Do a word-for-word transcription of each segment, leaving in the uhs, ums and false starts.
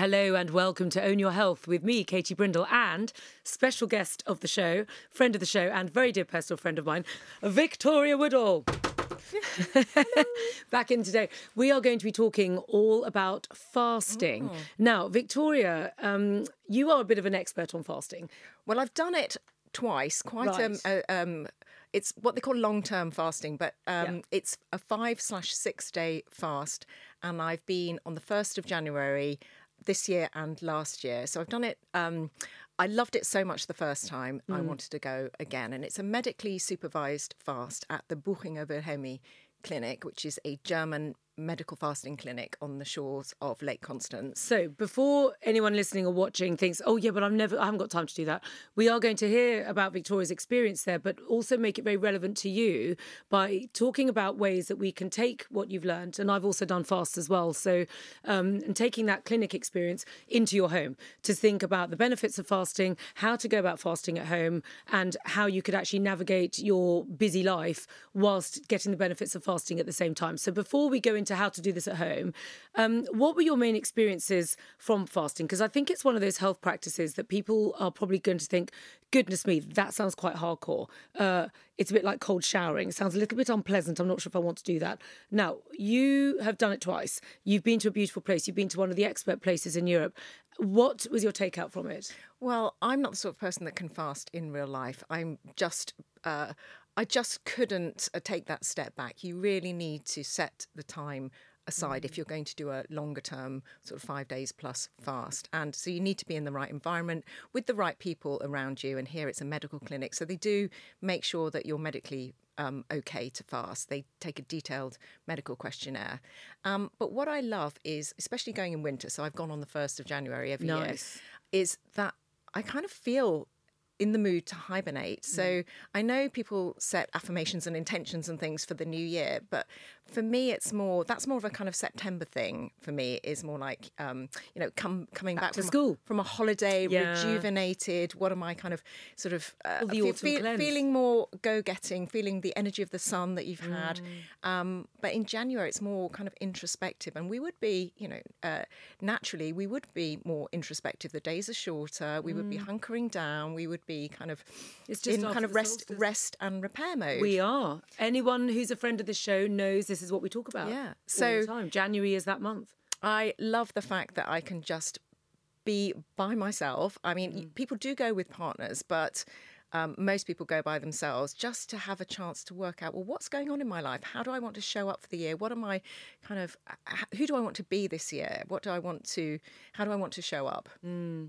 Hello and welcome to Own Your Health with me, Katie Brindle, and special guest of the show, friend of the show and very dear personal friend of mine, Victoria Woodall. Back in today. We are going to be talking all about fasting. Oh. Now, Victoria, um, you are a bit of an expert on fasting. Well, I've done it twice, quite Right. um, uh, um it's what they call long-term fasting, but um, Yeah. it's a five slash six day fast. And I've been on the first of January this year and last year. So I've done it. Um, I loved it so much the first time. I wanted to go again. And it's a medically supervised fast at the Buchinger Wilhelmi Clinic, which is a German medical fasting clinic on the shores of Lake Constance. So before anyone listening or watching thinks, oh yeah, but I'm never, I haven't got time to do that. We are going to hear about Victoria's experience there, but also make it very relevant to you by talking about ways that we can take what you've learned. And I've also done fasts as well. So, um, and taking that clinic experience into your home to think about the benefits of fasting, how to go about fasting at home, and how you could actually navigate your busy life whilst getting the benefits of fasting at the same time. So before we go into how to do this at home, um, what were your main experiences from fasting? Because I think it's one of those health practices that people are probably going to think, goodness me, that sounds quite hardcore. Uh, it's a bit like cold showering. It sounds a little bit unpleasant. I'm not sure if I want to do that. Now, you have done it twice. You've been to a beautiful place. You've been to one of the expert places in Europe. What was your takeout from it? Well, I'm not the sort of person that can fast in real life. I'm just, uh, I just couldn't uh, take that step back. You really need to set the time aside mm. if you're going to do a longer term, sort of five days plus fast. And so you need to be in the right environment with the right people around you. And here it's a medical clinic. So they do make sure that you're medically Um, okay to fast. They take a detailed medical questionnaire. Um, but what I love is, especially going in winter, so I've gone on the first of January every Nice. year, is that I kind of feel in the mood to hibernate. So mm. I know people set affirmations and intentions and things for the new year, but for me, it's more, that's more of a kind of September thing for me, is more like, um, you know, come, coming back, back to from, school. from a holiday, yeah. rejuvenated. What am I kind of sort of uh, well, the feel, autumn feel, cleanse. feeling more go-getting, feeling the energy of the sun that you've had. Mm. Um, but in January, it's more kind of introspective. And we would be, you know, uh, naturally, we would be more introspective. The days are shorter. We mm. would be hunkering down. We would be kind of it's just in kind of rest, rest and repair mode. We are. Anyone who's a friend of the show knows this is what we talk about. Yeah. So all the time. January is that month. I love the fact that I can just be by myself. I mean, mm. people do go with partners, but um, most people go by themselves just to have a chance to work out, well, what's going on in my life? How do I want to show up for the year? What am I kind of, who do I want to be this year? What do I want to, how do I want to show up? Mm.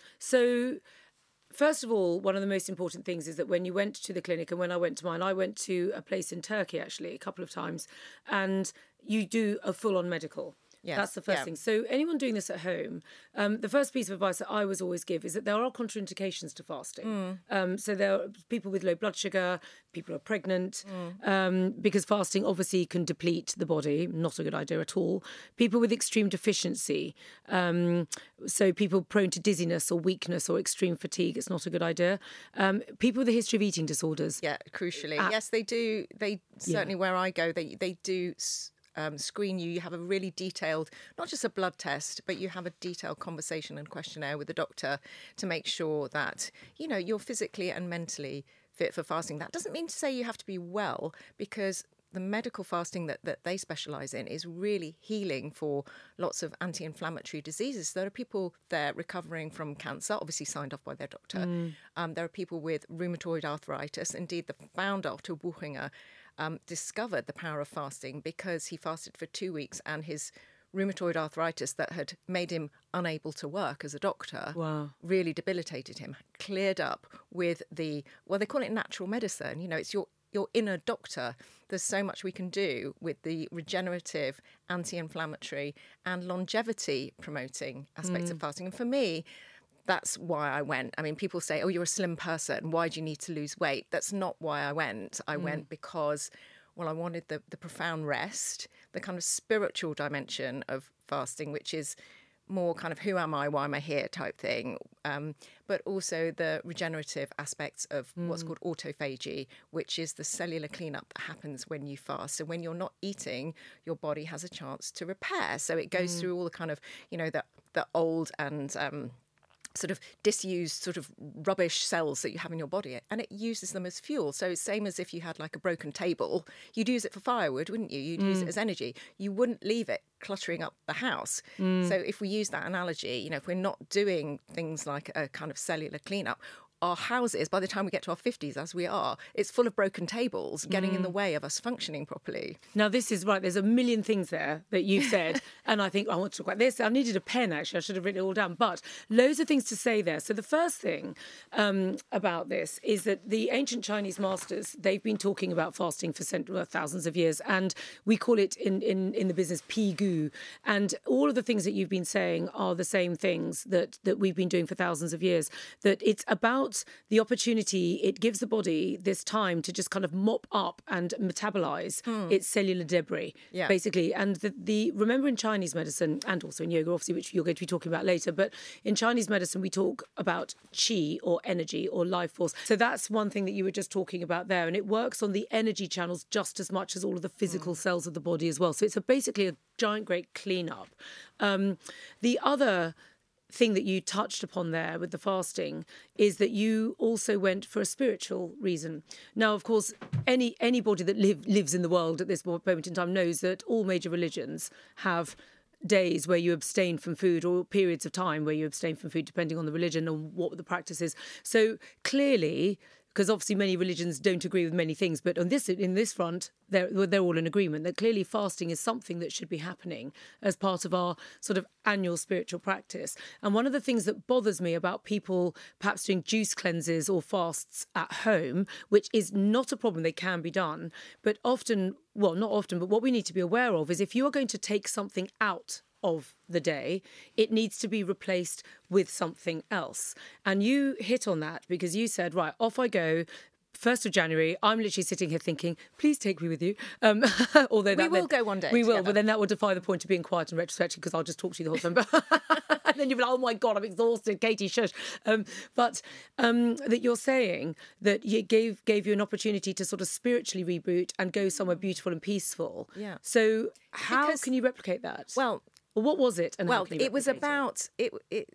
So, first of all, one of the most important things is that when you went to the clinic, and when I went to mine, I went to a place in Turkey, actually, a couple of times, and you do a full-on medical. Yes, that's the first yeah. thing. So anyone doing this at home, um, the first piece of advice that I always always give is that there are contraindications to fasting. Mm. Um, so there are people with low blood sugar, people who are pregnant, mm. um, because fasting obviously can deplete the body. Not a good idea at all. People with extreme deficiency, um, so people prone to dizziness or weakness or extreme fatigue, it's not a good idea. Um, people with a history of eating disorders. Yeah, crucially. Uh, yes, they do. They certainly, yeah. where I go, they, they do... Um, screen you. You have a really detailed, not just a blood test, but you have a detailed conversation and questionnaire with the doctor to make sure that, you know, you're physically and mentally fit for fasting. That doesn't mean to say you have to be well, because the medical fasting that, that they specialise in is really healing for lots of anti-inflammatory diseases. There are people there recovering from cancer, obviously signed off by their doctor. Mm. Um, there are people with rheumatoid arthritis. Indeed, the founder, Otto Buchinger, Um, discovered the power of fasting because he fasted for two weeks and his rheumatoid arthritis that had made him unable to work as a doctor wow. really debilitated him, cleared up with the, well, they call it natural medicine. You know, it's your, your inner doctor. There's so much we can do with the regenerative, anti-inflammatory and longevity promoting aspects mm. of fasting. And for me, that's why I went. I mean, people say, oh, you're a slim person. Why do you need to lose weight? That's not why I went. I mm. went because, well, I wanted the, the profound rest, the kind of spiritual dimension of fasting, which is more kind of who am I, why am I here type thing, um, but also the regenerative aspects of mm. what's called autophagy, which is the cellular cleanup that happens when you fast. So when you're not eating, your body has a chance to repair. So it goes mm. through all the kind of, you know, the the old and um, sort of disused sort of rubbish cells that you have in your body, and it uses them as fuel. So same as if you had like a broken table, you'd use it for firewood, wouldn't you? You'd mm. use it as energy. You wouldn't leave it cluttering up the house. Mm. So if we use that analogy, you know, if we're not doing things like a kind of cellular cleanup, our houses, by the time we get to our fifties, as we are, it's full of broken tables getting mm. in the way of us functioning properly. Now, this is right. There's a million things there that you've said. And I think I want to talk about this. I needed a pen, actually. I should have written it all down. But loads of things to say there. So the first thing um, about this is that the ancient Chinese masters, they've been talking about fasting for cent- well, thousands of years. And we call it in, in, in the business pi gu. And all of the things that you've been saying are the same things that, that we've been doing for thousands of years. That it's about the opportunity, it gives the body this time to just kind of mop up and metabolize mm. its cellular debris, yeah. basically. And the, the remember in Chinese medicine, and also in yoga, obviously, which you're going to be talking about later, but in Chinese medicine, we talk about qi or energy or life force. So that's one thing that you were just talking about there. And it works on the energy channels just as much as all of the physical mm. cells of the body as well. So it's a, basically a giant, great cleanup. Um, the other thing that you touched upon there with the fasting is that you also went for a spiritual reason. Now, of course, any anybody that live, lives in the world at this moment in time knows that all major religions have days where you abstain from food, or periods of time where you abstain from food, depending on the religion and what the practice is. So clearly, because obviously many religions don't agree with many things, but on this in this front, they're, they're all in agreement that clearly fasting is something that should be happening as part of our sort of annual spiritual practice. And one of the things that bothers me about people perhaps doing juice cleanses or fasts at home, which is not a problem, they can be done, but often, well, not often, but what we need to be aware of is if you are going to take something out of the day, it needs to be replaced with something else. And you hit on that because you said, right, off I go. first of January, I'm literally sitting here thinking, please take me with you. Um, although that We will then, go one day We together. will, but then that would defy the point of being quiet and retrospective because I'll just talk to you the whole time. And then you'll be like, oh my God, I'm exhausted. Katie, shush. Um, but um, that you're saying that it gave, gave you an opportunity to sort of spiritually reboot and go somewhere beautiful and peaceful. Yeah. So how Because- can you replicate that? Well, Well, what was it? And how well, can you it was replicate about it, it.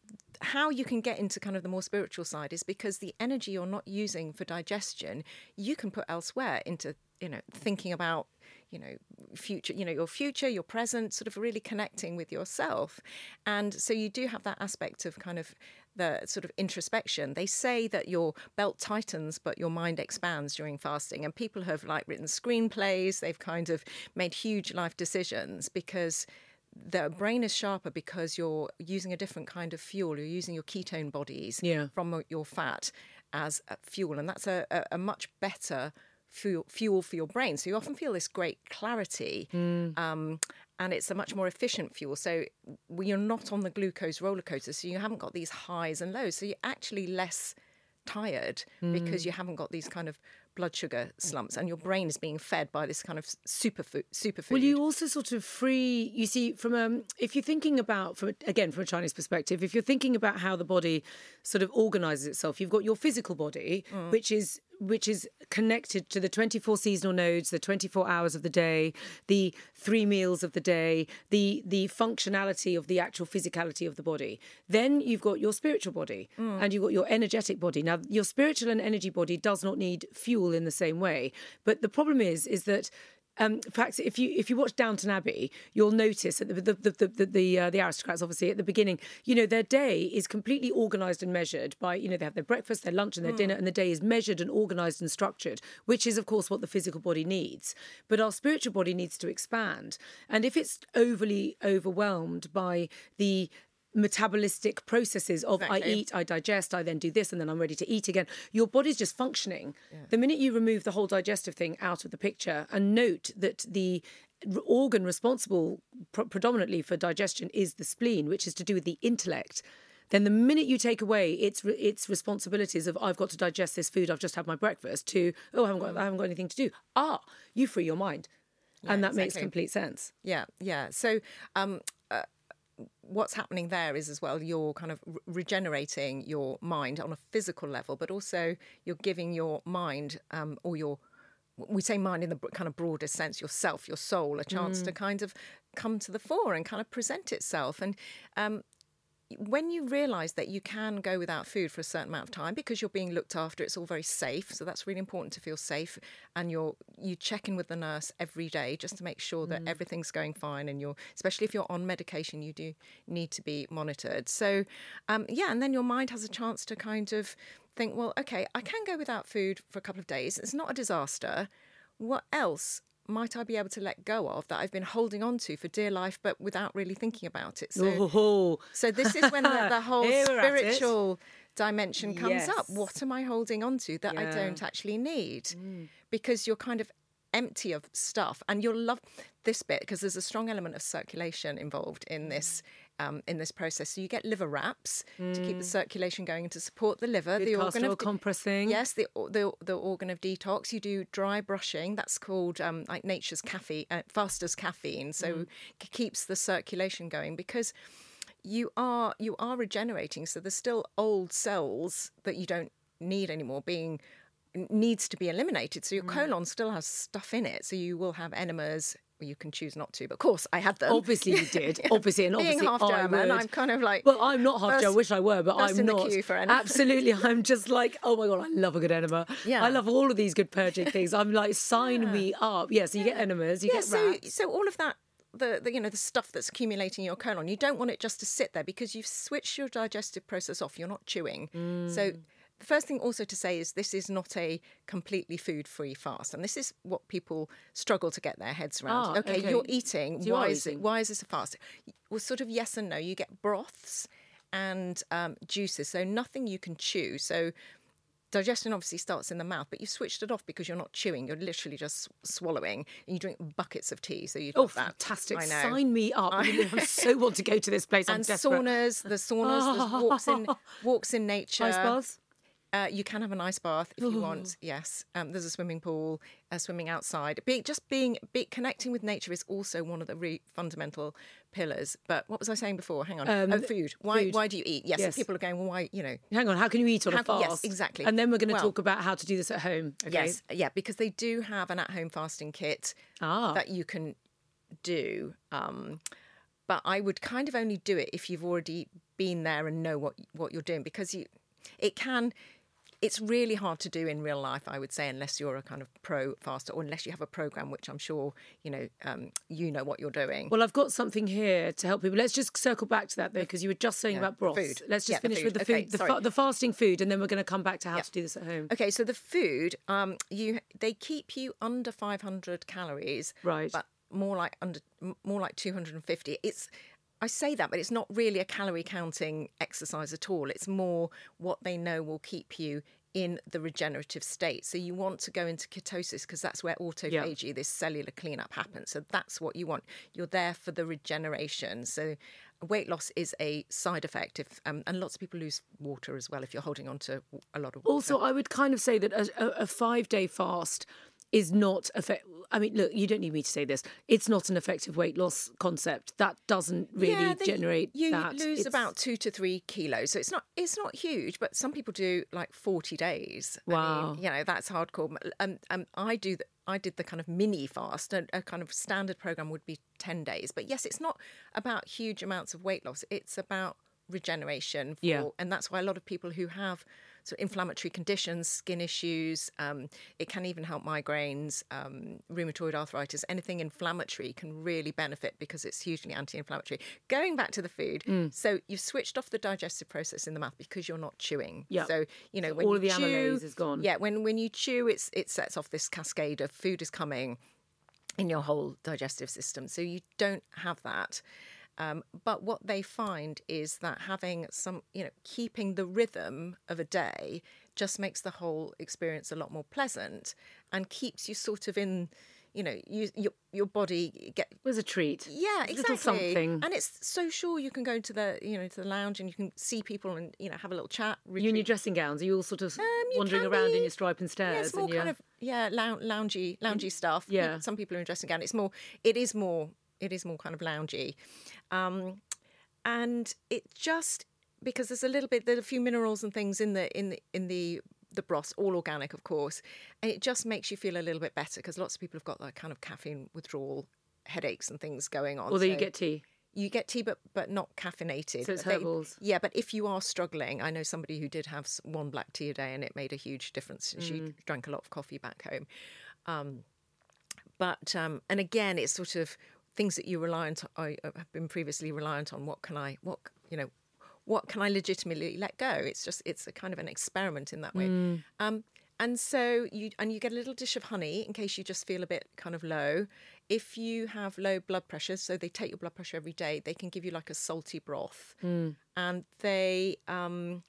How you can get into kind of the more spiritual side is because the energy you're not using for digestion, you can put elsewhere into, you know, thinking about, you know, future, you know, your future, your present, sort of really connecting with yourself. And so you do have that aspect of kind of the sort of introspection. They say that your belt tightens, but your mind expands during fasting. And people have like written screenplays. They've kind of made huge life decisions because the brain is sharper because you're using a different kind of fuel. You're using your ketone bodies Yeah. from your fat as a fuel. And that's a, a, a much better fuel, fuel for your brain. So you often feel this great clarity. Mm. Um, and it's a much more efficient fuel. So you're not on the glucose roller coaster. So you haven't got these highs and lows. So you're actually less tired Mm. because you haven't got these kind of blood sugar slumps, and your brain is being fed by this kind of superfood. Superfood. Will you also sort of free, you see, from um, if you're thinking about, from again, from a Chinese perspective, if you're thinking about how the body sort of organises itself, you've got your physical body, Mm. which is which is connected to the twenty-four seasonal nodes, the twenty-four hours of the day, the three meals of the day, the the functionality of the actual physicality of the body. Then you've got your spiritual body Mm. and you've got your energetic body. Now, your spiritual and energy body does not need fuel in the same way. But the problem is, is that Um, in fact, if you if you watch Downton Abbey, you'll notice that the the the the, the, uh, the aristocrats, obviously at the beginning, you know, their day is completely organised and measured by, you know, they have their breakfast, their lunch, and their mm. dinner, and the day is measured and organised and structured, which is, of course, what the physical body needs. But our spiritual body needs to expand, and if it's overly overwhelmed by the metabolistic processes of Exactly. I eat, I digest, I then do this, and then I'm ready to eat again. Your body's just functioning. Yeah. The minute you remove the whole digestive thing out of the picture and note that the organ responsible pr- predominantly for digestion is the spleen, which is to do with the intellect, then the minute you take away its its responsibilities of I've got to digest this food, I've just had my breakfast, to oh I haven't got I haven't got anything to do. Ah, you free your mind, Yeah, and that exactly. makes complete sense. Yeah, yeah. So um, uh, what's happening there is as well, you're kind of re- regenerating your mind on a physical level, but also you're giving your mind um, or your, we say mind in the kind of broadest sense, yourself, your soul, a chance mm. to kind of come to the fore and kind of present itself. And um, when you realise that you can go without food for a certain amount of time because you're being looked after, it's all very safe. So that's really important to feel safe. And you're you check in with the nurse every day just to make sure that mm. everything's going fine. And you're, especially if you're on medication, you do need to be monitored. So, um, yeah, and then your mind has a chance to kind of think, well, okay, I can go without food for a couple of days. It's not a disaster. What else might I be able to let go of that I've been holding on to for dear life, but without really thinking about it? So, oh. so this is when the, the whole spiritual dimension comes yes. up. What am I holding on to that yeah. I don't actually need? Mm. Because you're kind of empty of stuff, and you'll love this bit because there's a strong element of circulation involved in this. Um, in this process, so you get liver wraps mm. to keep the circulation going and to support the liver. Good the organ of de- compressing. Yes, the, the the organ of detox. You do dry brushing. That's called um, like nature's caffeine, uh, Faster's caffeine. So mm. it keeps the circulation going because you are you are regenerating. So there's still old cells that you don't need anymore being needs to be eliminated. So your mm. colon still has stuff in it. So you will have enemas. You can choose not to, but of course I had them. Obviously you did. Obviously, and being obviously half I German, would. I'm kind of like. Well, I'm not half German. I wish I were, but I'm in not. The queue for Absolutely, I'm just like, oh my god, I love a good enema. Yeah, I love all of these good purging things. I'm like, sign yeah. me up. Yeah, so you yeah. get enemas, you yeah, get so, rats. So all of that. The, the you know the stuff that's accumulating in your colon, you don't want it just to sit there because you've switched your digestive process off. You're not chewing, mm. so. The first thing also to say is this is not a completely food-free fast, and this is what people struggle to get their heads around. Ah, okay, okay, you're eating. So you why is eating. it? Why is this a fast? Well, sort of yes and no. You get broths and um, juices, so nothing you can chew. So digestion obviously starts in the mouth, but you've switched it off because you're not chewing. You're literally just swallowing, and you drink buckets of tea. So you oh, that. fantastic! I know. Sign me up. I, I so want to go to this place. I'm and desperate. saunas, the saunas, there's walks in walks in nature. Ice baths. Uh, you can have an ice bath if you want. Yes, um, there's a swimming pool, uh, swimming outside. Being just being be, connecting with nature is also one of the re- fundamental pillars. But what was I saying before? Hang on. Um, oh, food. Why? Food. Why do you eat? Yes. yes. People are going. Well, why? You know. Hang on. How can you eat on how, a fast? Yes, exactly. And then we're going to well, talk about how to do this at home. Okay? Yes. Yeah. Because they do have an at-home fasting kit ah. that you can do. Um, but I would kind of only do it if you've already been there and know what what you're doing, because you, it can. It's really hard to do in real life, I would say, unless you're a kind of pro faster or unless you have a program, which I'm sure, you know, um, you know what you're doing. Well, I've got something here to help people. Let's just circle back to that, though, because you were just saying yeah. about broths. Food. Let's just yeah, finish the with the okay, food, the, fa- the fasting food, and then we're going to come back to how yeah. to do this at home. Okay, so the food, um, you they keep you under five hundred calories, right? But more like under, more like two hundred fifty. It's I say that, but it's not really a calorie counting exercise at all. It's more what they know will keep you in the regenerative state. So you want to go into ketosis because that's where autophagy, yeah. this cellular cleanup happens. So that's what you want. You're there for the regeneration. So weight loss is a side effect, if, um, and lots of people lose water as well if you're holding on to a lot of water. Also, I would kind of say that a, a five-day fast is not effective. I mean, look, you don't need me to say this. It's not an effective weight loss concept. That doesn't really yeah, they, generate you that. You lose it's... about two to three kilos. So it's not it's not huge, but some people do like forty days. Wow. I mean, you know, that's hardcore. Um, um, I do the, I did the kind of mini fast. A, a kind of standard program would be ten days. But yes, it's not about huge amounts of weight loss. It's about regeneration. For, yeah. And that's why a lot of people who have so inflammatory conditions, skin issues, um, it can even help migraines, um, rheumatoid arthritis, anything inflammatory can really benefit because it's hugely anti-inflammatory. Going back to the food, mm. so you've switched off the digestive process in the mouth because you're not chewing. Yeah. So, you know, when all you of the chew, amylase is gone. Yeah, when, when you chew, it's it sets off this cascade of food is coming in your whole digestive system. So you don't have that. Um, but what they find is that having some, you know, keeping the rhythm of a day just makes the whole experience a lot more pleasant and keeps you sort of in, you know, you, your your body get. It was a treat. Yeah, a exactly. Little something. And it's so sure you can go to the, you know, to the lounge and you can see people and, you know, have a little chat. Retreat. You in your dressing gowns? Are you all sort of um, wandering around be. in your stripe and stairs? Yeah, it's more and kind of, yeah, lou- loungy, loungy stuff. Yeah. Some people are in dressing gown. It's more, it is more, it is more kind of loungy. Um, and it just, because there's a little bit, there's a few minerals and things in the, in the, in the, the broths, all organic, of course, and it just makes you feel a little bit better because lots of people have got that kind of caffeine withdrawal, headaches and things going on. Although so, you get tea. You get tea, but but not caffeinated. So it's They- herbals. yeah, but if you are struggling, I know somebody who did have s- one black tea a day, and it made a huge difference. She Mm. drank a lot of coffee back home. Um, but um, and again, it's sort of things that you reliant. I have been previously reliant on. What can I? What you know? What can I legitimately let go? It's just it's a kind of an experiment in that way. Mm. Um, and so you and you get a little dish of honey in case you just feel a bit kind of low. If you have low blood pressure, so they take your blood pressure every day, they can give you like a salty broth, Mm. and they um,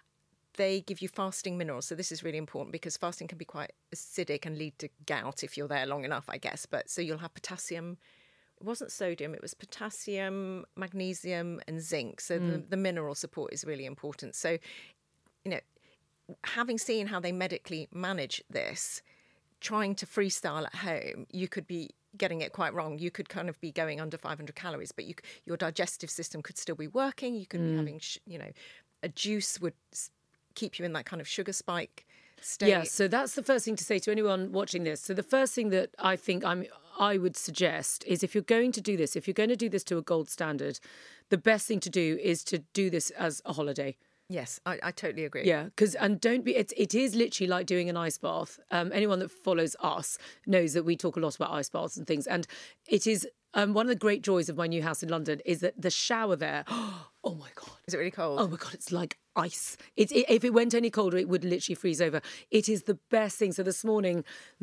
they give you fasting minerals. So this is really important because fasting can be quite acidic and lead to gout if you're there long enough, I guess. But so you'll have potassium. It wasn't sodium, it was potassium, magnesium, and zinc. So the, the mineral support is really important. So, you know, having seen how they medically manage this, trying to freestyle at home, you could be getting it quite wrong. You could kind of be going under five hundred calories, but you, c- your digestive system could still be working. You could be having, sh- you know, a juice would s- keep you in that kind of sugar spike state. Yeah, so that's the first thing to say to anyone watching this. So the first thing that I think I'm I would suggest is if you're going to do this, if you're going to do this to a gold standard, the best thing to do is to do this as a holiday. Yes, I, I totally agree. Yeah, because and don't be it's it is literally like doing an ice bath. Um, anyone that follows us knows that we talk a lot about ice baths and things, and it is um, one of the great joys of my new house in London is that the shower there. Oh my god. Is it really cold? Oh my God, it's like ice. It's it, if it went any colder, it would literally freeze over. It is the best thing. So this morning,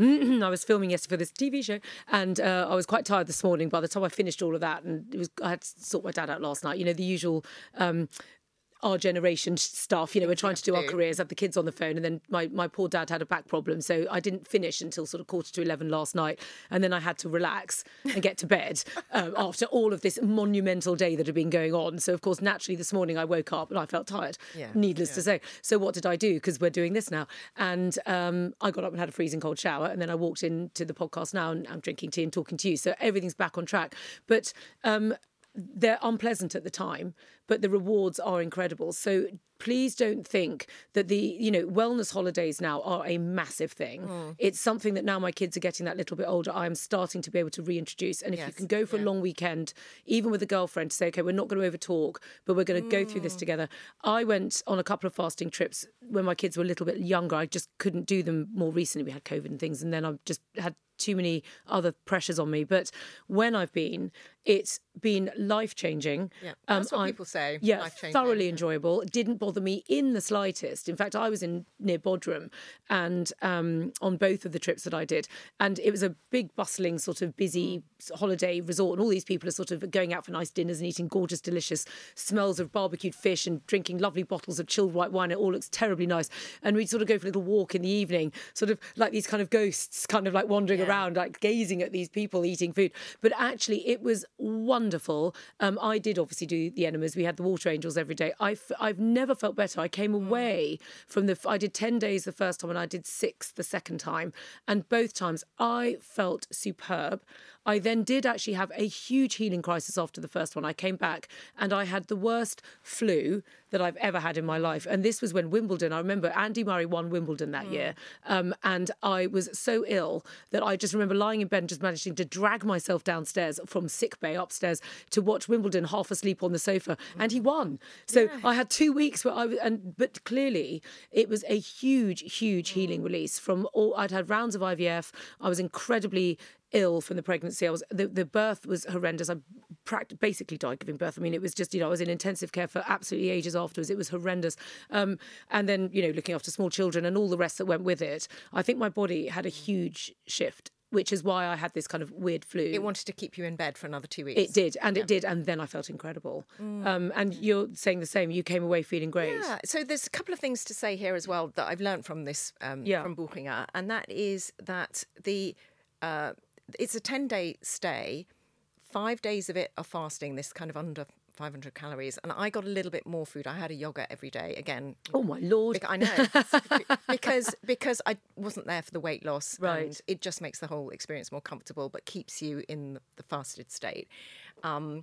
I was filming yesterday for this T V show, and uh, I was quite tired this morning. By the time I finished all of that, and it was I had to sort my dad out last night. You know, the usual. Um, our generation stuff, you know, we're trying to do our do. careers, have the kids on the phone, and then my, my poor dad had a back problem, so I didn't finish until sort of quarter to eleven last night, and then I had to relax and get to bed um, after all of this monumental day that had been going on. So of course, naturally, this morning I woke up and I felt tired, Yeah, needless yeah. to say. So what did I do? Because we're doing this now, and um, I got up and had a freezing cold shower, and then I walked into the podcast now, and I'm drinking tea and talking to you, so everything's back on track. But um, they're unpleasant at the time, but the rewards are incredible. So please don't think that the, you know, wellness holidays now are a massive thing. Mm. It's something that now my kids are getting that little bit older, I'm starting to be able to reintroduce. And if you Yes, can go for a yeah. long weekend, even with a girlfriend, to say, okay, we're not going to over talk, but we're going to go through Mm. this together. I went on a couple of fasting trips when my kids were a little bit younger. I just couldn't do them more recently. We had COVID and things, and then I've just had too many other pressures on me. But when I've been, it's been life-changing. Yeah, Um, that's what I- people say. Yeah, life-changing. thoroughly enjoyable. It didn't bother me in the slightest. In fact, I was in near Bodrum and um, on both of the trips that I did. And it was a big, bustling, sort of busy holiday resort. And all these people are sort of going out for nice dinners and eating gorgeous, delicious smells of barbecued fish and drinking lovely bottles of chilled white wine. It all looks terribly nice. And we'd sort of go for a little walk in the evening, sort of like these kind of ghosts kind of like wandering Yeah. around, like gazing at these people eating food. But actually, it was wonderful. Um, I did obviously do the enemas. We had the water angels every day. I've, I've never felt better. I came away from the, I did ten days the first time and I did six the second time. And both times I felt superb. I then did actually have a huge healing crisis after the first one. I came back and I had the worst flu that I've ever had in my life. And this was when Wimbledon, I remember Andy Murray won Wimbledon that year. Um, and I was so ill that I just remember lying in bed and just managing to drag myself downstairs from sick bay upstairs to watch Wimbledon half asleep on the sofa. And he won. So I had two weeks where I was, and but clearly it was a huge, huge healing release from all, I'd had rounds of I V F. I was incredibly ill from the pregnancy. I was the, the birth was horrendous. I pract- basically died giving birth. I mean, it was just, you know, I was in intensive care for absolutely ages afterwards. It was horrendous. Um, and then, you know, looking after small children and all the rest that went with it. I think my body had a huge shift, which is why I had this kind of weird flu. It wanted to keep you in bed for another two weeks. It did, and it did, and then I felt incredible. Um, and you're saying the same. You came away feeling great. Yeah. So there's a couple of things to say here as well that I've learned from this um, Yeah. from Buchinger, and that is that the uh, it's a ten day stay. Five days of it are fasting. This kind of under five hundred calories, and I got a little bit more food. I had a yogurt every day. Again, Oh my lord! bec- I know because because I wasn't there for the weight loss, Right. And it just makes the whole experience more comfortable, but keeps you in the fasted state. Um,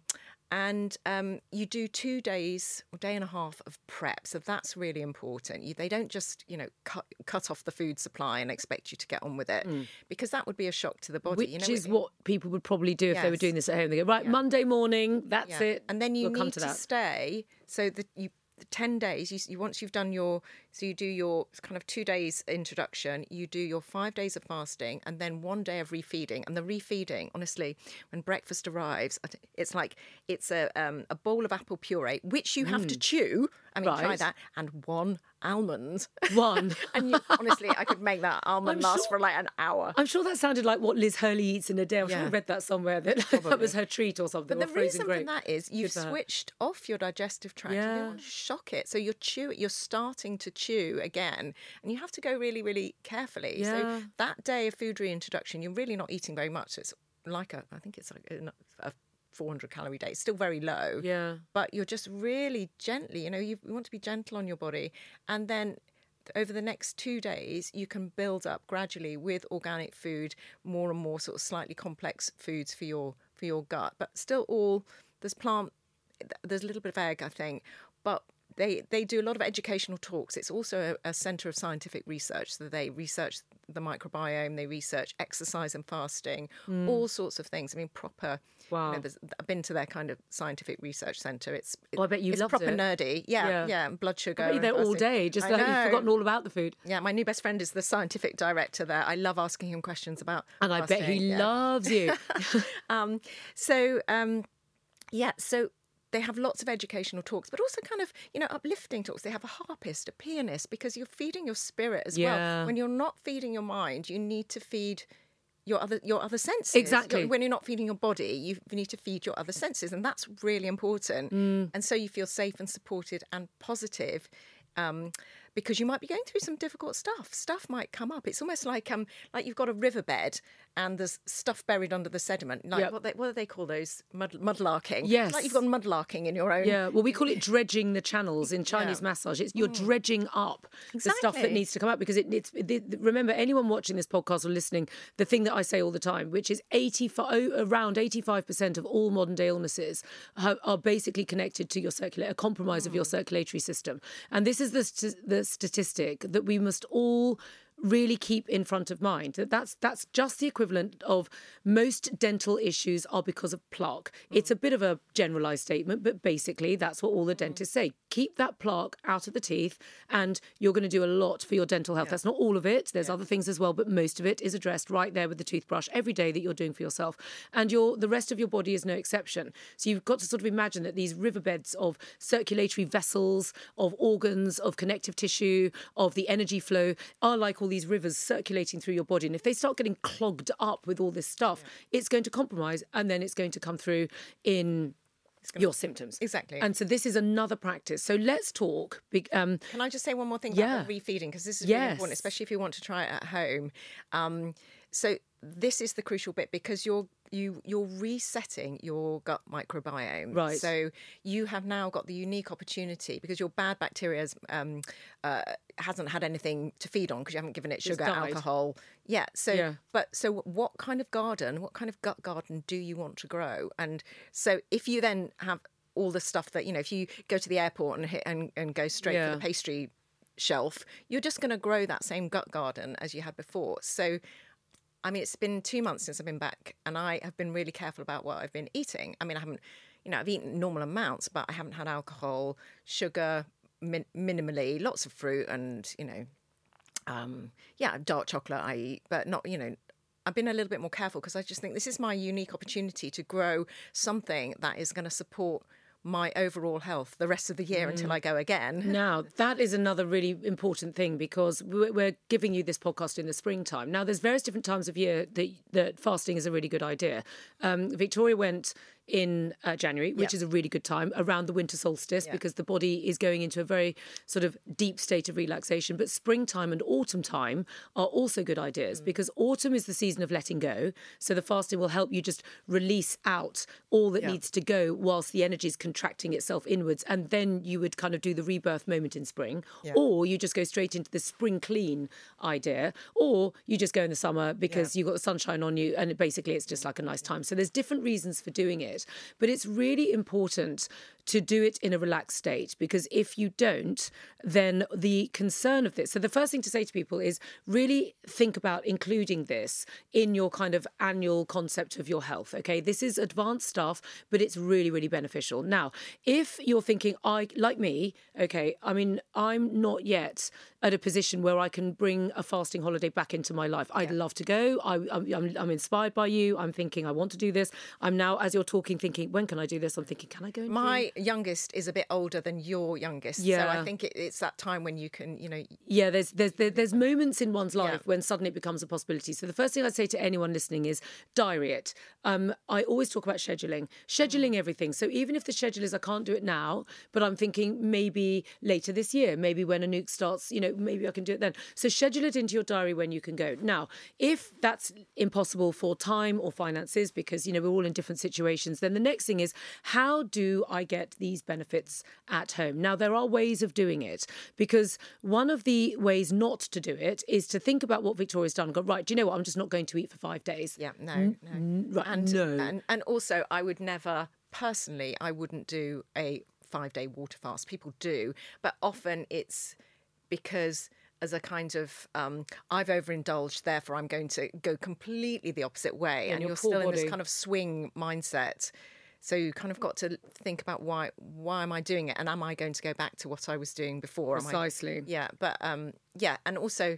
And um, you do two days, a day and a half of prep. So that's really important. You, they don't just, you know, cut, cut off the food supply and expect you to get on with it, mm. because that would be a shock to the body. Which you know, is what people would probably do if yes. they were doing this at home. They go, right, yeah. Monday morning, that's yeah. it. And then you we'll need come to, to that. stay so that you... ten days, you, you once you've done your, so you do your kind of two days introduction, you do your five days of fasting and then one day of refeeding. And the refeeding, honestly, when breakfast arrives, it's like it's a um, a bowl of apple puree, which you have mm. to chew. I mean, right. try that. And one almond. One. And you, honestly, I could make that almond I'm last sure, for like an hour. I'm sure that sounded like what Liz Hurley eats in a day. I'm yeah. sure I read that somewhere, that that was her treat or something. But or the reason grape. for that is you've switched off your digestive tract. Yeah. You don't want to shock it. So you're chew, you're starting to chew again. And you have to go really, really carefully. Yeah. So that day of food reintroduction, you're really not eating very much. So it's like a, I think it's like a, a four hundred calorie day. It's still very low. Yeah. But you're just really gently, you know, you want to be gentle on your body. And then over the next two days, you can build up gradually with organic food, more and more sort of slightly complex foods for your for your gut. But still all, there's plant, there's a little bit of egg, I think. But they, they do a lot of educational talks. It's also a, a centre of scientific research. So they research the microbiome, they research exercise and fasting, mm. all sorts of things. I mean, proper... Wow. You know, I've been to their kind of scientific research centre. It's it, oh, I bet you it's loved proper it. nerdy. Yeah, yeah, yeah. And blood sugar. I bet you there all day, just like you've forgotten all about the food. Yeah, my new best friend is the scientific director there. I love asking him questions about And fasting. I bet he yeah. loves you. um, so, um, yeah, so... They have lots of educational talks, but also kind of, you know, uplifting talks. They have a harpist, a pianist, because you're feeding your spirit as yeah. well. When you're not feeding your mind, you need to feed your other your other senses. Exactly. When you're not feeding your body, you need to feed your other senses, and that's really important. Mm. And so you feel safe and supported and positive. Um, because you might be going through some difficult stuff. Stuff might come up. It's almost like um like you've got a riverbed and there's stuff buried under the sediment. Like yep. what they what do they call those? Mud mudlarking. Yes. It's like you've got mudlarking in your own. Yeah. Well, we call it dredging the channels in Chinese Yeah. massage. It's you're Mm. dredging up the stuff that Exactly. needs to come out because it, it's. It, remember, anyone watching this podcast or listening, the thing that I say all the time, which is eighty-five around eighty-five percent of all modern day illnesses are, are basically connected to your circulate a compromise of your circulatory system, and this is the st- the statistic that we must all really keep in front of mind. That that's that's just the equivalent of most dental issues are because of plaque. Mm. It's a bit of a generalised statement, but basically that's what all the dentists say. Keep that plaque out of the teeth and you're going to do a lot for your dental health. Yeah. That's not all of it. There's yeah. other things as well, but most of it is addressed right there with the toothbrush every day that you're doing for yourself. And your the rest of your body is no exception. So you've got to sort of imagine that these riverbeds of circulatory vessels, of organs, of connective tissue, of the energy flow are like all these rivers circulating through your body. And if they start getting clogged up with all this stuff, yeah. it's going to compromise and then it's going to come through in gonna, your symptoms. Exactly. And so this is another practice. So let's talk. Um, Can I just say one more thing yeah. about refeeding? Because this is yes. really important, especially if you want to try it at home. Um, so this is the crucial bit because you're you you're resetting your gut microbiome. Right. So you have now got the unique opportunity because your bad bacteria um, uh, hasn't had anything to feed on because you haven't given it sugar, alcohol. Yeah. So yeah. but so what kind of garden, what kind of gut garden do you want to grow? And so if you then have all the stuff that, you know, if you go to the airport and hit and, and go straight yeah. for the pastry shelf, you're just going to grow that same gut garden as you had before. So I mean, it's been two months since I've been back and I have been really careful about what I've been eating. I mean, I haven't, you know, I've eaten normal amounts, but I haven't had alcohol, sugar, min- minimally, lots of fruit and, you know, um, yeah, dark chocolate I eat, but not, you know, I've been a little bit more careful because I just think this is my unique opportunity to grow something that is going to support my overall health the rest of the year mm. until I go again. Now, that is another really important thing because we're giving you this podcast in the springtime. Now, there's various different times of year that, that fasting is a really good idea. Um, Victoria went in uh, January, which yeah. is a really good time, around the winter solstice yeah. because the body is going into a very sort of deep state of relaxation. But springtime and autumn time are also good ideas mm. because autumn is the season of letting go. So the fasting will help you just release out all that yeah. needs to go whilst the energy is contracting itself inwards. And then you would kind of do the rebirth moment in spring. Yeah. Or you just go straight into the spring clean idea. Or you just go in the summer because yeah. you've got the sunshine on you and it basically it's just like a nice time. So there's different reasons for doing it. it. But it's really important to do it in a relaxed state, because if you don't, then the concern of this. So the first thing to say to people is really think about including this in your kind of annual concept of your health. Okay, this is advanced stuff, but it's really, really beneficial. Now, if you're thinking, I like me, okay, I mean, I'm not yet at a position where I can bring a fasting holiday back into my life. I'd yeah. love to go. I, I'm, I'm, I'm inspired by you. I'm thinking I want to do this. I'm now, as you're talking, thinking, when can I do this? I'm thinking, can I go? And my youngest is a bit older than your youngest, yeah. so I think it, it's that time when you can, you know. Yeah, there's there's there's moments in one's life yeah. when suddenly it becomes a possibility. So the first thing I'd say to anyone listening is diary it. Um, I always talk about scheduling, scheduling everything. So even if the schedule is I can't do it now, but I'm thinking maybe later this year, maybe when Anouk starts, you know, maybe I can do it then. So schedule it into your diary when you can go. Now, if that's impossible for time or finances, because, you know, we're all in different situations, then the next thing is, how do I get these benefits at home? Now, there are ways of doing it, because one of the ways not to do it is to think about what Victoria's done and go, right, do you know what? I'm just not going to eat for five days. Yeah, no, N- no. N- right, and, no. And, and also, I would never, personally, I wouldn't do a five-day water fast. People do, but often it's because as a kind of, um, I've overindulged, therefore I'm going to go completely the opposite way. Yeah, and your you're poor still body. in this kind of swing mindset. So you kind of got to think about why why am I doing it? And am I going to go back to what I was doing before? Precisely. Am I, yeah, but um, yeah, and also,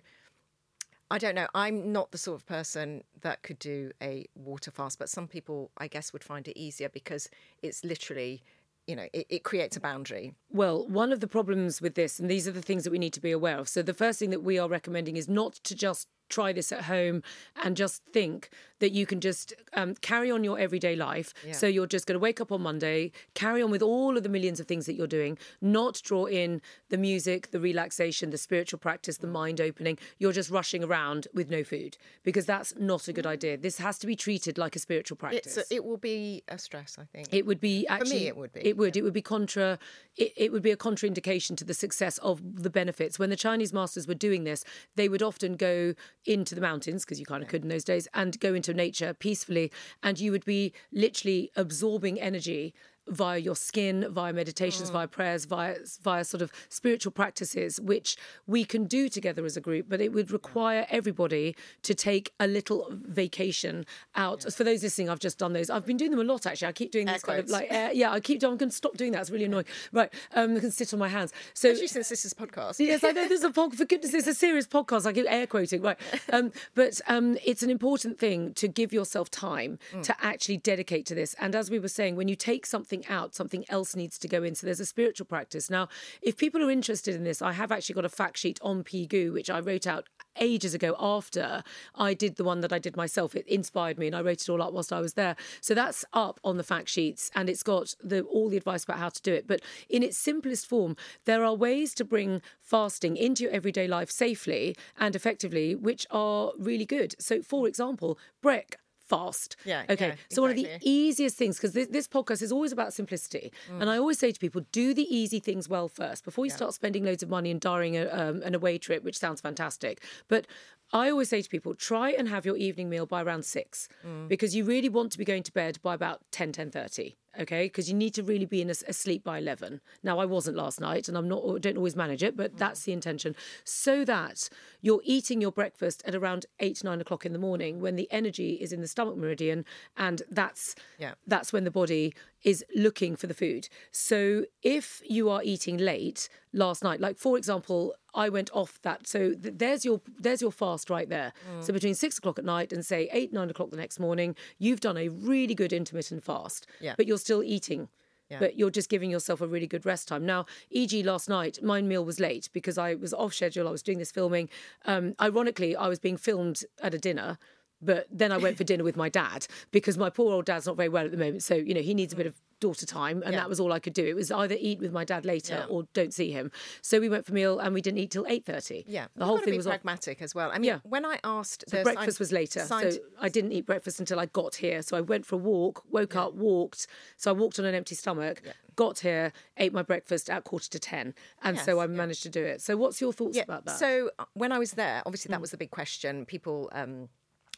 I don't know, I'm not the sort of person that could do a water fast, but some people, I guess, would find it easier because it's literally, you know, it, it creates a boundary. Well, one of the problems with this, and these are the things that we need to be aware of. So the first thing that we are recommending is not to just try this at home and just think that you can just um, carry on your everyday life. Yeah. So you're just going to wake up on Monday, carry on with all of the millions of things that you're doing, not draw in the music, the relaxation, the spiritual practice, the mind opening. You're just rushing around with no food, because that's not a good idea. This has to be treated like a spiritual practice. It's a, it will be a stress, I think. It would be actually. For me, it would be. It would. Yeah. It would be contra. It, it would be a contraindication to the success of the benefits. When the Chinese masters were doing this, they would often go into the mountains, because you kind of could in those days, and go into nature peacefully, and you would be literally absorbing energy via your skin, via meditations, mm. via prayers, via via sort of spiritual practices, which we can do together as a group, but it would require everybody to take a little vacation out. Yeah. For those listening, I've just done those. I've been doing them a lot, actually. I keep doing Air this kind quotes. of like, uh, yeah, I keep doing, I'm going to stop doing that. It's really annoying. Right, um, I can sit on my hands. So, especially since this is a podcast. Yes, I know this is a podcast. For goodness, it's a serious podcast. I keep air quoting, right? Um, but um, it's an important thing to give yourself time mm. to actually dedicate to this. And as we were saying, when you take something out, something else needs to go in. So there's a spiritual practice. Now, if people are interested in this, I have actually got a fact sheet on P G U, which I wrote out ages ago after I did the one that I did myself. It inspired me and I wrote it all up whilst I was there. So that's up on the fact sheets, and it's got the all the advice about how to do it. But in its simplest form, there are ways to bring fasting into your everyday life safely and effectively, which are really good. So, for example, break. Fast. Yeah. Okay. Yeah, so exactly. one of the easiest things, because this, this podcast is always about simplicity, mm. and I always say to people, do the easy things well first before you yeah. start spending loads of money and diarying a, um, an away trip, which sounds fantastic. But I always say to people, try and have your evening meal by around six, mm. because you really want to be going to bed by about ten, ten thirty. Okay, because you need to really be in a, asleep by eleven. Now, I wasn't last night, and I'm not. Don't always manage it, but mm. that's the intention, so that you're eating your breakfast at around eight, nine o'clock in the morning, when the energy is in the stomach meridian, and that's yeah. that's when the body is looking for the food. So if you are eating late last night, like for example, I went off that. So th- there's your there's your fast right there. Mm. So between six o'clock at night and say eight, nine o'clock the next morning, you've done a really good intermittent fast. Yeah. But you're still eating. Yeah. But you're just giving yourself a really good rest time. Now, for example, last night, my meal was late because I was off schedule. I was doing this filming. Um, ironically, I was being filmed at a dinner. But then I went for dinner with my dad because my poor old dad's not very well at the moment. So, you know, he needs a bit of daughter time, and yeah. that was all I could do. It was either eat with my dad later yeah. or don't see him. So we went for meal and we didn't eat till eight thirty. Yeah. The whole thing be was pragmatic off. As well. I mean, yeah. when I asked... So breakfast was later. Signed... So I didn't eat breakfast until I got here. So I went for a walk, woke yeah. up, walked. So I walked on an empty stomach, yeah. got here, ate my breakfast at quarter to ten. And yes, so I managed yeah. to do it. So what's your thoughts yeah. about that? So when I was there, obviously that mm. was the big question. People... Um,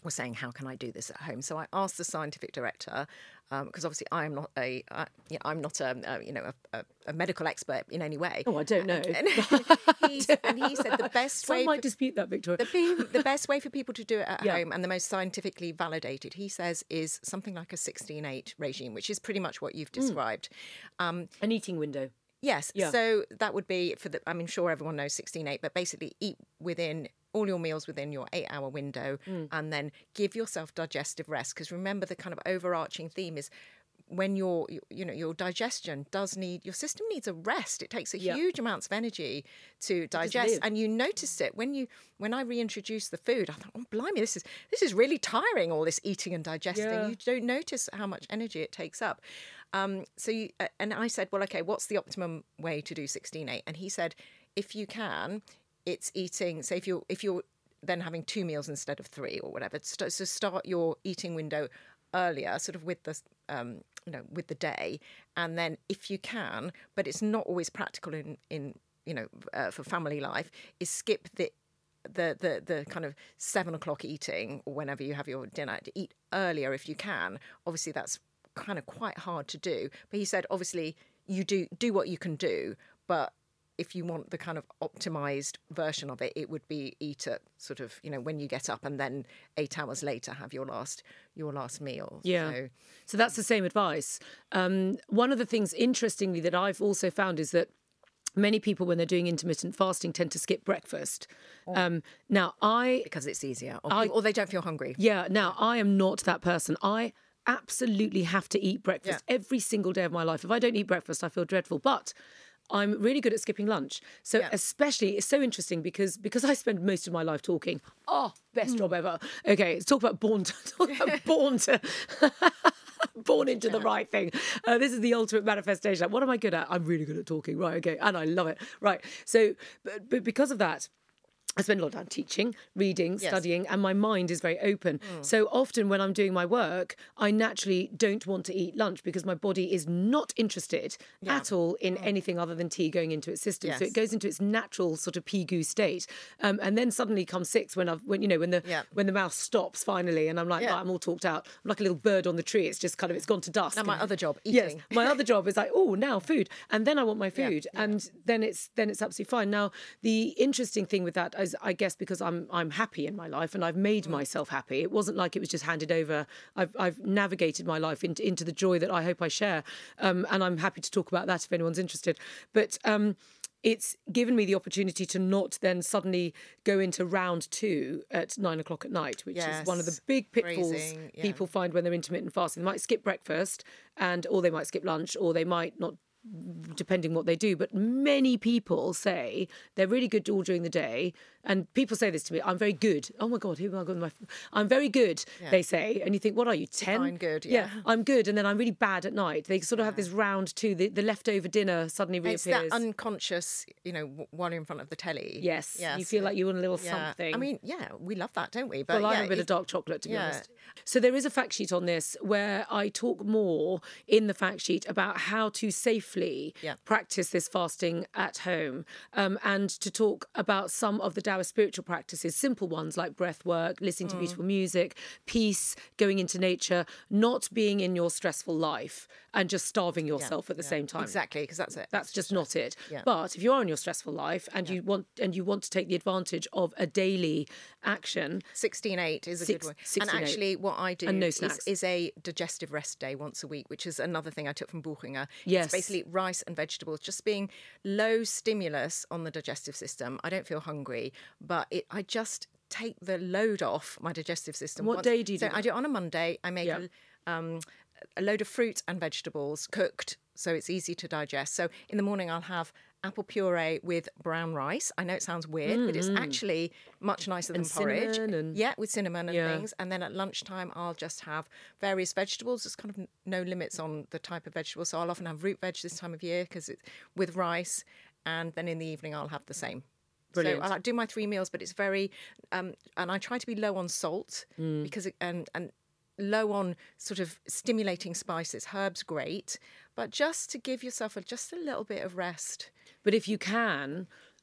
was saying, how can I do this at home? So I asked the scientific director, because um, obviously I am not a, uh, you know, I'm not a, a you know, a, a, a medical expert in any way. Oh, I don't know. And, he's, and he said the best Some way... might for, dispute that, Victoria. The, the best way for people to do it at Yeah. home, and the most scientifically validated, he says, is something like a sixteen eight regime, which is pretty much what you've described. Mm. Um, An eating window. Yes. Yeah. So that would be for the, I mean, sure, everyone knows sixteen eight, but basically eat within all your meals within your eight hour window mm. and then give yourself digestive rest. Because remember, the kind of overarching theme is when your, you know, your digestion does need, your system needs a rest. It takes a yeah. huge amounts of energy to digest. And you notice it when you, when I reintroduced the food, I thought, oh, blimey, this is, this is really tiring, all this eating and digesting. Yeah. You don't notice how much energy it takes up. Um, so, you, uh, and I said, well, okay, what's the optimum way to do sixteen eight? And he said, if you can, it's eating, say if you're, if you're then having two meals instead of three or whatever, so start your eating window earlier, sort of with the, um, you know, with the day. And then if you can, but it's not always practical in, in you know, uh, for family life, is skip the, the, the, the kind of seven o'clock eating or whenever you have your dinner, to eat earlier if you can. Obviously, that's kind of quite hard to do. But he said, obviously, you do do what you can do, but if you want the kind of optimized version of it, it would be eat at sort of, you know, when you get up and then eight hours later have your last your last meal. Yeah. So, so that's the same advice. Um, one of the things, interestingly, that I've also found is that many people, when they're doing intermittent fasting, tend to skip breakfast. Oh. Um, now, I... Because it's easier. Or, I, or they don't feel hungry. Yeah. Now, I am not that person. I absolutely have to eat breakfast yeah. every single day of my life. If I don't eat breakfast, I feel dreadful. But I'm really good at skipping lunch. So yeah. especially, it's so interesting because because I spend most of my life talking. Oh, best mm. job ever. Okay, let's talk about born to, talk about born to born into the right thing. Uh, this is the ultimate manifestation. What am I good at? I'm really good at talking. Right, okay, and I love it. Right, so but, but because of that, I spend a lot of time teaching, reading, yes. studying, and my mind is very open. Mm. So often when I'm doing my work, I naturally don't want to eat lunch because my body is not interested yeah. at all in mm. anything other than tea going into its system. Yes. So it goes into its natural sort of pea-goo state. Um, and then suddenly comes six when I've, when, you know, when the yeah. when the mouth stops finally and I'm like, yeah. oh, I'm all talked out. I'm like a little bird on the tree. It's just kind of, it's gone to dust. Now my and, other job, eating. Yes, my other job is like, oh, now food. And then I want my food. Yeah. And yeah. then it's then it's absolutely fine. Now, the interesting thing with that is, I guess, because I'm I'm happy in my life and I've made mm. myself happy. It wasn't like it was just handed over. I've I've navigated my life into into the joy that I hope I share, um, and I'm happy to talk about that if anyone's interested. But um, it's given me the opportunity to not then suddenly go into round two at nine o'clock at night, which yes. is one of the big pitfalls Grazing, yeah. people find when they're intermittent fasting. They might skip breakfast, and or they might skip lunch, or they might not, depending what they do. But many people say they're really good all during the day. And people say this to me, I'm very good. Oh my God, who am I going to my... I'm very good, yeah. they say. And you think, what are you, ten? I'm good, yeah. yeah. I'm good. And then I'm really bad at night. They sort of yeah. have this round two, the, the leftover dinner suddenly reappears. It's that unconscious, you know, while you're in front of the telly. Yes. yes. You feel like you want a little yeah. something. I mean, yeah, we love that, don't we? But well, I yeah, have a bit of dark chocolate, to be yeah. honest. So there is a fact sheet on this where I talk more in the fact sheet about how to safely yeah. practice this fasting at home, um, and to talk about some of the Taoist spiritual practices, simple ones like breath work, listening to mm. beautiful music, peace, going into nature, not being in your stressful life and just starving yourself yeah. at the yeah. same time. Exactly, because that's it. That's, that's just not it. Yeah. But if you are in your stressful life and yeah. you want and you want to take the advantage of a daily action, sixteen eight is a six, good one. sixteen eight. And actually, what I do and no is, snacks. is a digestive rest day once a week, which is another thing I took from Buchinger. Yes. It's basically rice and vegetables, just being low stimulus on the digestive system. I don't feel hungry, but it, I just take the load off my digestive system. And what once. day do you do So that? I do it on a Monday. I make yeah. a, um, a load of fruit and vegetables cooked, so it's easy to digest. So in the morning I'll have apple puree with brown rice. I know it sounds weird, mm, but it's mm. actually much nicer and than porridge. And... Yeah, with cinnamon and yeah. things. And then at lunchtime I'll just have various vegetables. There's kind of no limits on the type of vegetable. So I'll often have root veg this time of year because it's with rice. And then in the evening I'll have the same. Brilliant. So I like do my three meals, but it's very, um, and I try to be low on salt mm. because it, and and low on sort of stimulating spices. Herbs, great, but just to give yourself a, just a little bit of rest. But if you can,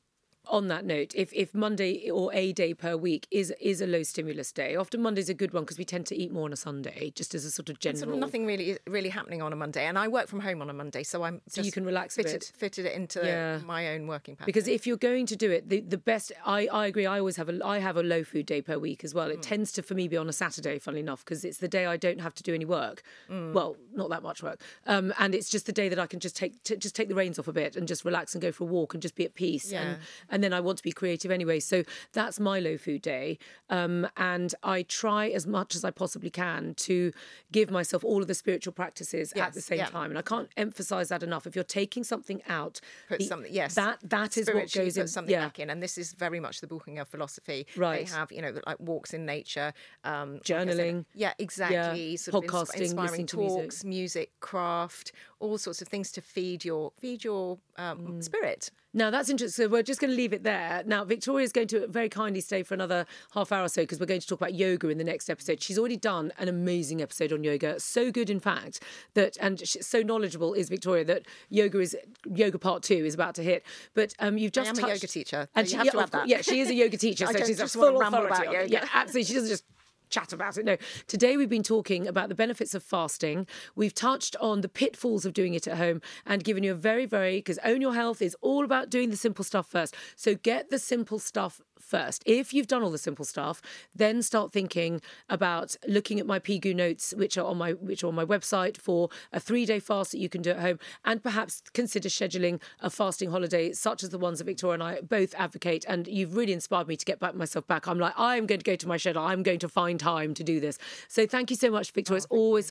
on that note, if if Monday or a day per week is is a low stimulus day, often Monday's a good one because we tend to eat more on a Sunday, just as a sort of general. Sort of nothing really really happening on a Monday, and I work from home on a Monday, so I'm so you just can relax a fitted, bit. fitted it into Yeah. my own working pattern. Because if you're going to do it, the, the best, I, I agree, I always have a, I have a low food day per week as well. It mm. tends to, for me, be on a Saturday, funnily enough, because it's the day I don't have to do any work. Mm. Well, not that much work. Um, and it's just the day that I can just take t- just take the reins off a bit and just relax and go for a walk and just be at peace. Yeah. And, and then I want to be creative anyway. So that's my low food day. Um, and I try as much as I possibly can to give myself all of the spiritual practices yes. at the same yeah. time. And I can't emphasize that enough. If you're taking something out, put the, something, yes. that that is what goes in. Put something yeah. back in, and this is very much the Buchinger philosophy. Right. They have, you know, like walks in nature, um, journaling. Like yeah, exactly. Yeah. Sort Podcasting, of inspiring to talks, music. music, craft, all sorts of things to feed your feed your um, mm. spirit. Now, that's interesting. So we're just going to leave it there. Now, Victoria's going to very kindly stay for another half hour or so because we're going to talk about yoga in the next episode. She's already done an amazing episode on yoga. So good, in fact, that and she's so knowledgeable is Victoria that yoga is yoga part two is about to hit. But um, you've just I am touched, a yoga teacher. And So she, you have yeah, to have that. Yeah, she is a yoga teacher, so she's a full authority on it. Yeah, absolutely. She doesn't just chat about it. No. Today we've been talking about the benefits of fasting. We've touched on the pitfalls of doing it at home and given you a very, very, because Own Your Health is all about doing the simple stuff first. So get the simple stuff first. If you've done all the simple stuff, then start thinking about looking at my P G U notes, which are on my which are on my website for a three-day fast that you can do at home, and perhaps consider scheduling a fasting holiday such as the ones that Victoria and I both advocate. And you've really inspired me to get back myself back. I'm like, I'm going to go to my schedule. I'm going to find time to do this. So thank you so much, Victoria. It's always